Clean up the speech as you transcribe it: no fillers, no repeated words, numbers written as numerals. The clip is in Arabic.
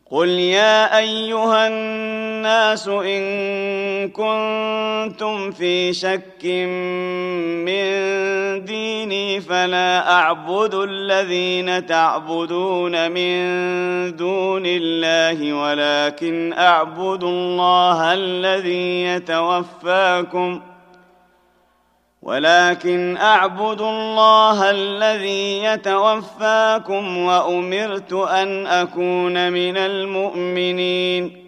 قل يا أيها الناس إن كنتم في شك من ديني فلا أعبد الذين تعبدون من دون الله ولكن أعبد الله الذي يتوفاكم وأمرت أن أكون من المؤمنين